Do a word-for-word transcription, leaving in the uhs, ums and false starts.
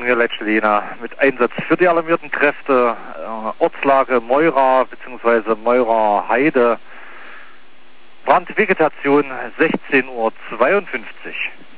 Meldung hier, Letschlina, mit Einsatz für die alarmierten Kräfte, äh, Ortslage Meura bzw. Meura Heide, Brandvegetation sechzehn Uhr zweiundfünfzig.